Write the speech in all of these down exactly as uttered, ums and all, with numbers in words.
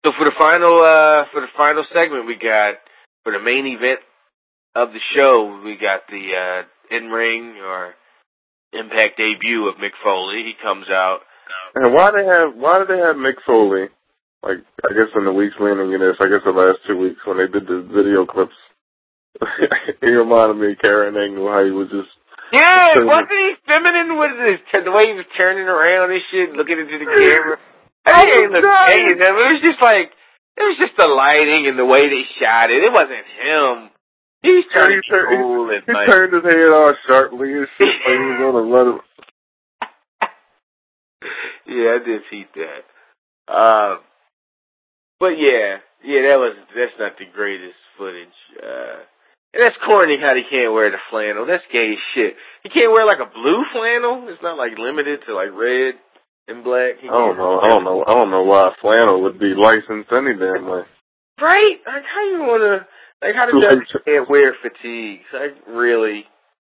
So for the final, uh, for the final segment, we got for the main event of the show, we got the uh, in-ring or Impact debut of Mick Foley. He comes out. And why they have why did they have Mick Foley? Like I guess in the weeks leading in this, I guess the last two weeks when they did the video clips, he reminded me of Karen Angle how he was just. Yeah, wasn't he feminine with his, the way he was turning around and shit, looking into the camera? I didn't look gay, it was just like, it was just the lighting and the way they shot it. It wasn't him. He was trying to be cool he, and he like, turned his head all sharply and shit like he was gonna let him. Yeah, I did see that. Um, but yeah, yeah, that was, that's not the greatest footage. Uh, and that's corny how he can't wear the flannel. That's gay as shit. He can't wear like a blue flannel. It's not like limited to like red and black. He I don't know. I don't know. I don't know why flannel would be licensed any damn way. Right? Like how you wanna? Like how the W can't wear fatigues? Like really?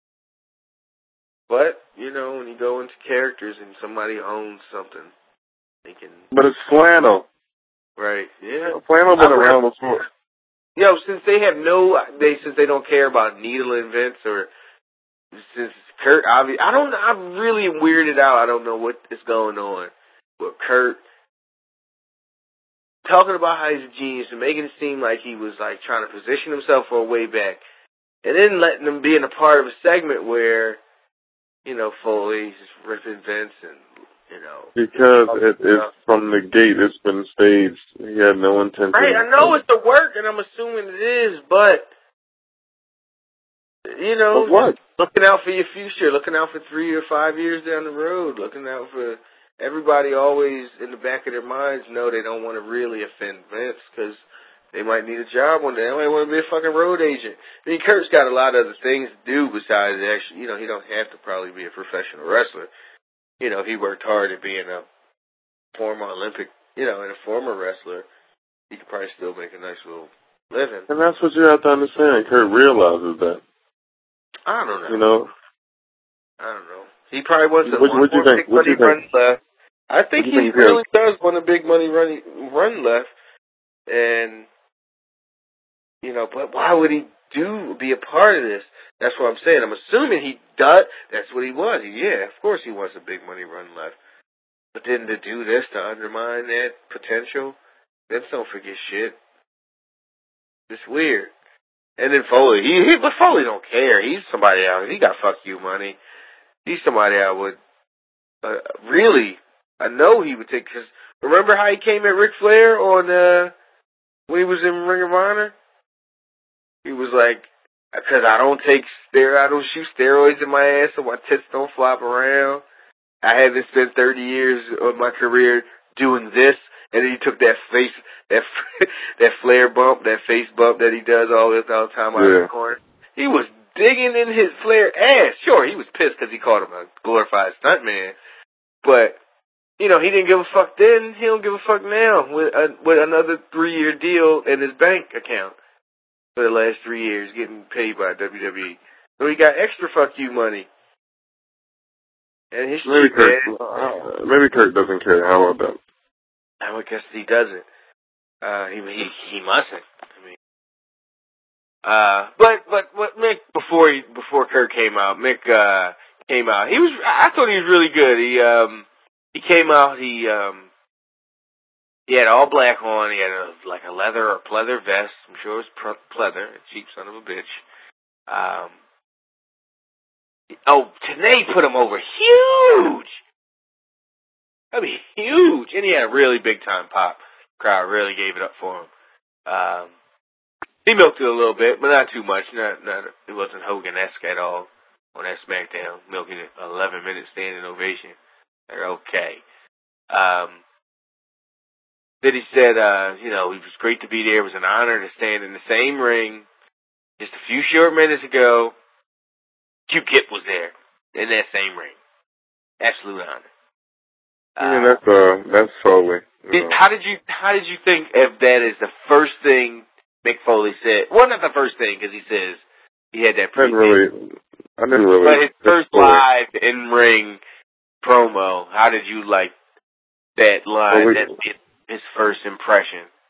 But you know, when you go into characters and somebody owns something, they can. But it's flannel. Right? Yeah. Flannel been around before. Yo, since they have no, they since they don't care about needle invents or since Kurt, obviously, I don't, I'm really weirded out. I don't know what is going on with Kurt talking about how he's a genius and making it seem like he was like trying to position himself for a way back, and then letting him be in a part of a segment where, you know, Foley's just ripping Vince and, you know. Because it, it's from the gate, it's been staged. He had no intention. Right, I know it's the work, and I'm assuming it is, but, you know, but what? Looking out for your future, looking out for three or five years down the road, looking out for everybody always in the back of their minds know they don't want to really offend Vince because they might need a job one day. They might want to be a fucking road agent. I mean, Kurt's got a lot of other things to do besides actually, you know, he don't have to probably be a professional wrestler. You know, he worked hard at being a former Olympic, you know, and a former wrestler. He could probably still make a nice little living. And that's what you have to understand. Kurt realizes that. I don't know. You know? I don't know. He probably wants a what, one what more you think? big money run left. I think he think really does want a big money run run left, and you know, but why would he do be a part of this? That's what I'm saying. I'm assuming he does. That's what he was. Yeah, of course he wants a big money run left. But then to do this to undermine that potential, then don't forget shit. It's weird. And then Foley, he, he but Foley don't care. He's somebody else. He got fuck you money. He's somebody I would uh, really. I know he would take. Cause remember how he came at Ric Flair on uh, when he was in Ring of Honor? He was like, "Because I don't take steroids, I don't shoot steroids in my ass, so my tits don't flop around. I haven't spent thirty years of my career doing this." And then he took that face, that that Flair bump, that face bump that he does all the all the time out yeah. of the corner. He was digging in his Flair ass. Sure, he was pissed because he called him a glorified stuntman, but you know he didn't give a fuck then. He don't give a fuck now with a, with another three year deal in his bank account for the last three years, getting paid by W W E. So he got extra fuck you money. And his maybe Kurt, uh, maybe Kurt doesn't care. How about that? I would guess he doesn't. Uh, he he he mustn't. I mean, uh, but but what Mick before he before Kurt came out, Mick uh came out. He was I thought he was really good. He um he came out. He um he had all black on. He had a, like a leather or pleather vest. I'm sure it was pleather. A cheap son of a bitch. Um. Oh, Tenay put him over huge. I mean, huge. And he had a really big time pop. Crowd really gave it up for him. Um, he milked it a little bit, but not too much. Not, not, it wasn't Hogan-esque at all on that SmackDown, milking it eleven minute standing ovation. They're okay. Um, then he said, uh, you know, it was great to be there. It was an honor to stand in the same ring just a few short minutes ago. Q-Kip was there in that same ring. Absolute honor. Yeah, that's uh, that's Foley. Did, how did you how did you think of that as the first thing Mick Foley said? Well, not the first thing because he says he had that. I didn't really, I didn't really. But his first live in ring promo. How did you like that line? Well, we, that his first impression.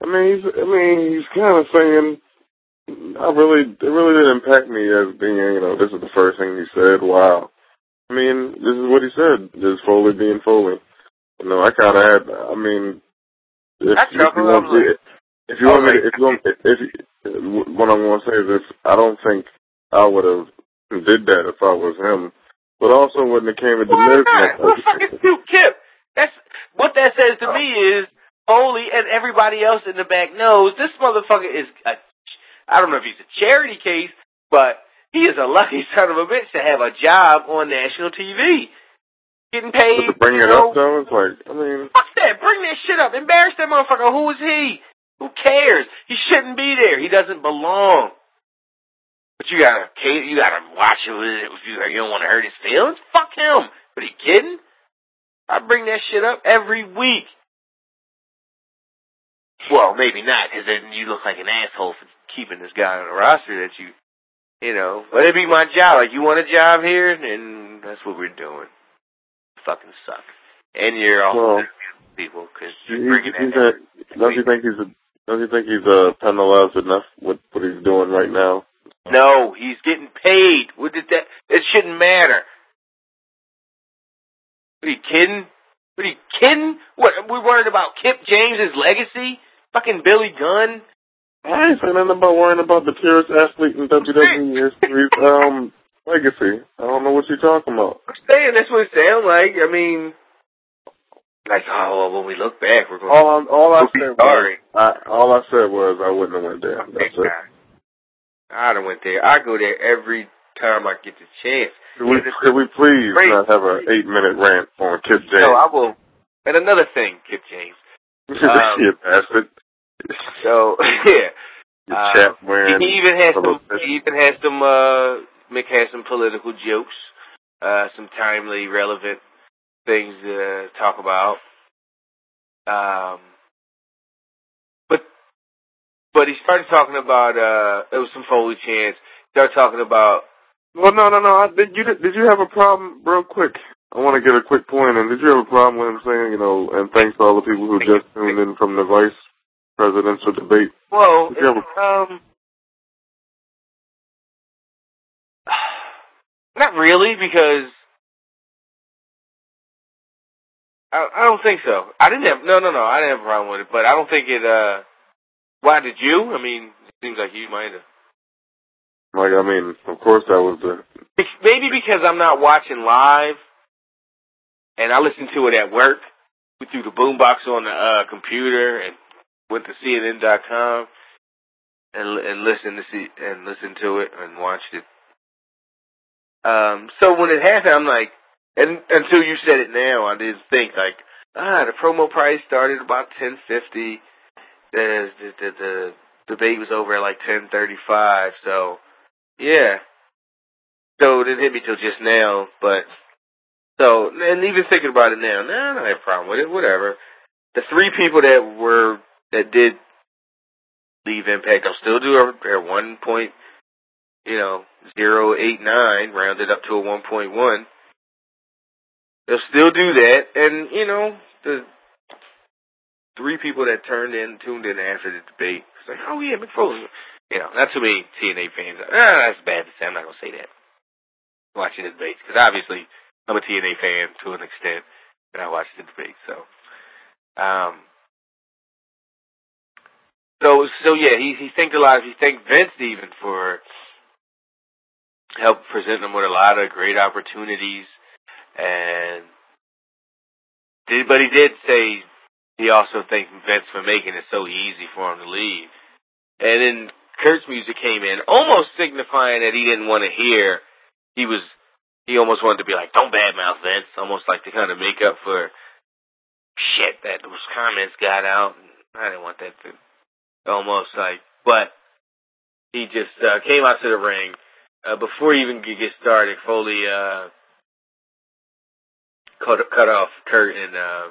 I mean, he's, I mean, he's kind of saying, I really, it really didn't impact me as being, you know, this is the first thing he said. Wow. I mean, this is what he said. Just Foley being Foley. You know, I kind of had, I mean, if, I if you chuckled. I want was me, like, if you I want was me, to, like, if you want, if you, what I'm going to say is this, I don't think I would have did that if I was him. But also when it came to the why Miz not? match, Who fucking Snoop Kip? That's what that says to me is Foley and everybody else in the back knows this motherfucker is a, I don't know if he's a charity case, but he is a lucky son of a bitch to have a job on national T V. Getting paid, but to bring you it know. up though, it's like, I mean, Fuck that. Bring that shit up. Embarrass that motherfucker. Who is he? Who cares? He shouldn't be there. He doesn't belong. But you gotta, you gotta watch it if you, you don't want to hurt his feelings. Fuck him. But he kidding? I bring that shit up every week. Well, maybe not, because then you look like an asshole for keeping this guy on the roster that you, you know. But it'd be my job. Like, you want a job here? And that's what we're doing. Fucking suck. And you're all well, people, because you're bringing that a, Don't you think he's a, don't you think he's uh, penalized enough with what he's doing right now? No, he's getting paid. What did that? It shouldn't matter. What are you kidding? What are you kidding? What, we're worried about Kip James's legacy? Fucking Billy Gunn? I ain't saying nothing about worrying about the purest athlete in W W E history's um, legacy. I don't know what you're talking about. I'm saying that's what it sounds like. I mean, like, oh, well, when we look back, we're going all I'm, all I we'll said sorry. was, I, all I said was I wouldn't have went there. That's it. I'd have went there. I go there every time I get the chance. Could we, could we please great. not have an eight-minute rant on Kip James? No, I will. And another thing, Kip James. Um, you bastard. So, yeah. Your uh, chat wearing. He even has some, he even has some, uh, Mick has some political jokes, uh, some timely, relevant things to talk about. Um, but, but he started talking about, uh, it was some Foley chants. Started talking about. Well, no, no, no. I, did you, did you have a problem, real quick? I want to get a quick point in. Did you have a problem with him saying, you know, and thanks to all the people who just tuned in from the vice presidential debate? Well, did you have a, um, not really, because I, I don't think so. I didn't have, no, no, no, I didn't have a problem with it, but I don't think it, uh, why did you? I mean, it seems like you might have. Like, I mean, of course that was the... Maybe because I'm not watching live, and I listened to it at work, through the boombox on the uh, computer, and went to C N N dot com, and and listened to see and listened to it and watched it. Um, so when it happened, I'm like, and until you said it now, I didn't think like, ah, the promo price started about ten fifty. The the the, the debate was over at like ten thirty five. So yeah, so it didn't hit me till just now, but. So, and even thinking about it now, nah, I don't have a problem with it, whatever. The three people that were, that did leave Impact, they'll still do their one point, you know, zero eight nine, rounded up to a one point one. They'll still do that, and, you know, the three people that turned in, tuned in after the debate, it's like, oh yeah, Mick Foley. You know, not too many T N A fans. Ah, that's bad to say, I'm not going to say that. Watching the debates, because obviously, I'm a T N A fan to an extent, and I watch the debate. So, um, so, so yeah, he he thanked a lot. He thanked Vince even for help presenting him with a lot of great opportunities, and did, but he did say he also thanked Vince for making it so easy for him to leave. And then Kurt's music came in, almost signifying that he didn't want to hear. He was. He almost wanted to be like, don't badmouth Vince, almost like to kind of make up for shit that those comments got out. I didn't want that to, almost like, but he just uh, came out to the ring. Uh, before he even could get started, Foley uh, cut, cut off Kurt and, uh,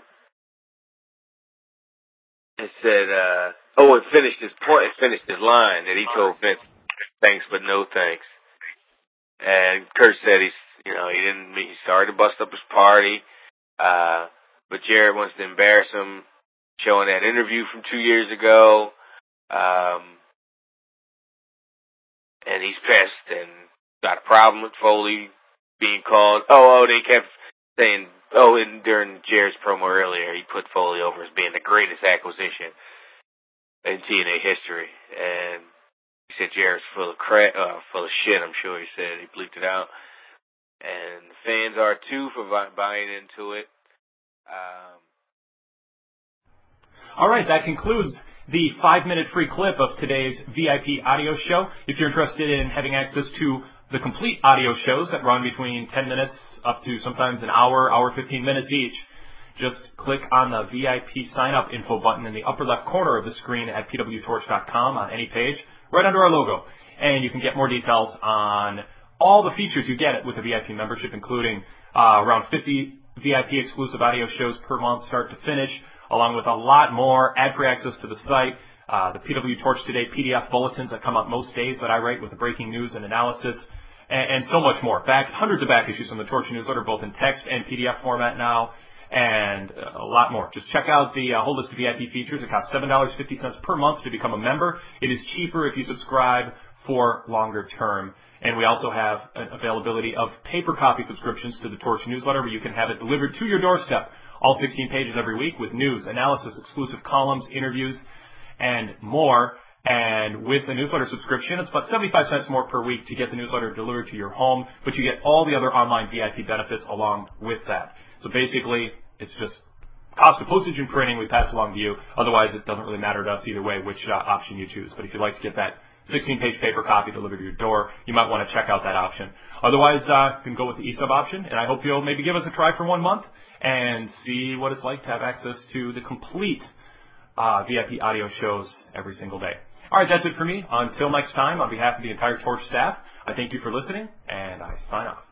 and said, uh, oh, and finished his point, and finished his line that he told Vince, thanks but no thanks. And Kurt said he's, you know, he didn't, he started to bust up his party, uh, but Jarrett wants to embarrass him, showing that interview from two years ago. Um, and he's pissed and got a problem with Foley being called. Oh, oh, they kept saying, oh, and during Jarrett's promo earlier, he put Foley over as being the greatest acquisition in T N A history. And he said Jarrett's full of crap, uh, full of shit, I'm sure he said. He bleeped it out. And the fans are too for buying into it. Um, All right, that concludes the five-minute free clip of today's V I P audio show. If you're interested in having access to the complete audio shows that run between ten minutes up to sometimes an hour, hour fifteen minutes each, just click on the V I P sign-up info button in the upper left corner of the screen at p w torch dot com on any page, right under our logo. And you can get more details on all the features you get with the V I P membership, including uh, around fifty V I P exclusive audio shows per month, start to finish, along with a lot more ad-free access to the site, uh, the P W Torch Today P D F bulletins that come up most days that I write with the breaking news and analysis, and, and so much more. Back, hundreds of back issues from the Torch newsletter, both in text and P D F format now, and a lot more. Just check out the uh, whole list of V I P features. It costs seven dollars and fifty cents per month to become a member. It is cheaper if you subscribe for longer term. And we also have an availability of paper copy subscriptions to the Torch newsletter, where you can have it delivered to your doorstep. All sixteen pages every week with news, analysis, exclusive columns, interviews, and more. And with the newsletter subscription, it's about seventy-five cents more per week to get the newsletter delivered to your home, but you get all the other online V I P benefits along with that. So basically, it's just cost of postage and printing we pass along to you. Otherwise, it doesn't really matter to us either way which uh, option you choose. But if you'd like to get that sixteen-page paper copy delivered to your door, you might want to check out that option. Otherwise, uh, you can go with the e-sub option, and I hope you'll maybe give us a try for one month and see what it's like to have access to the complete uh, V I P audio shows every single day. All right, that's it for me. Until next time, on behalf of the entire Torch staff, I thank you for listening, and I sign off.